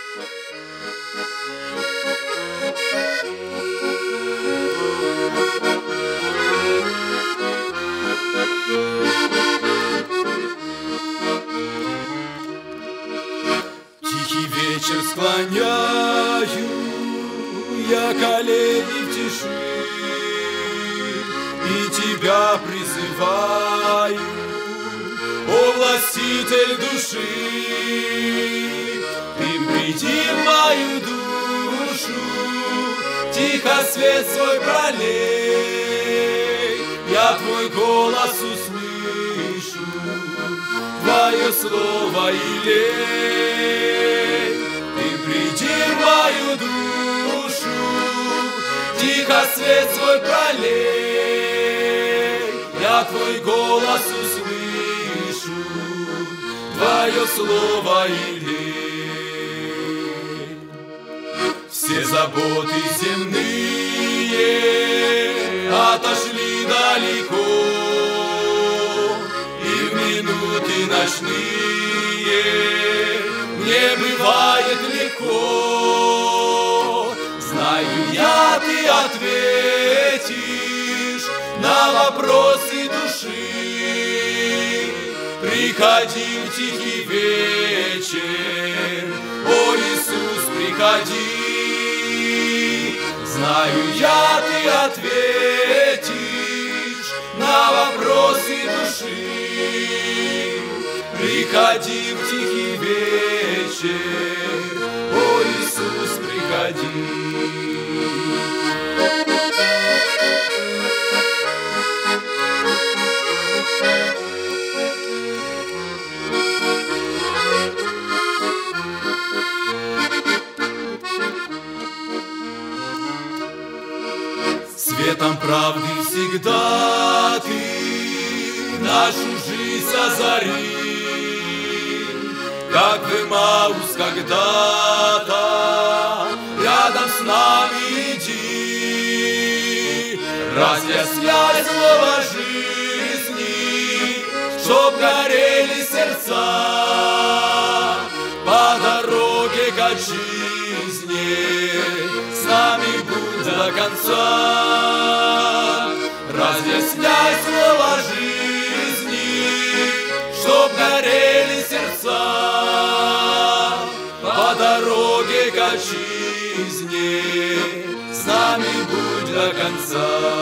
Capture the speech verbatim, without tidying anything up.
Тихий вечер склоняю я колени в тиши и тебя призываю, о властитель души. Ты приди в мою душу, тихо свет свой пролей, я твой голос услышу, твое слово илей. Ты приди в мою душу, тихо свет свой пролей, я твой голос услышу, твое слово илей. Все заботы земные отошли далеко, и в минуты ночные не бывает легко. Знаю я, ты ответишь на вопросы души. Приходи в тихий вечер, о Иисус, приходи. Знаю я, ты ответишь на вопросы души. Приходи в тихий вечер, о Иисус, приходи. Светом правды всегда ты нашу жизнь озари, как в Эмаус когда-то рядом с нами иди. Разъясняй слово жизни, чтоб горели сердца по дороге к отчизне. С нами будь до конца. Разъясняй слово жизни, чтоб горели сердца по дороге к отчизне. С нами будь до конца.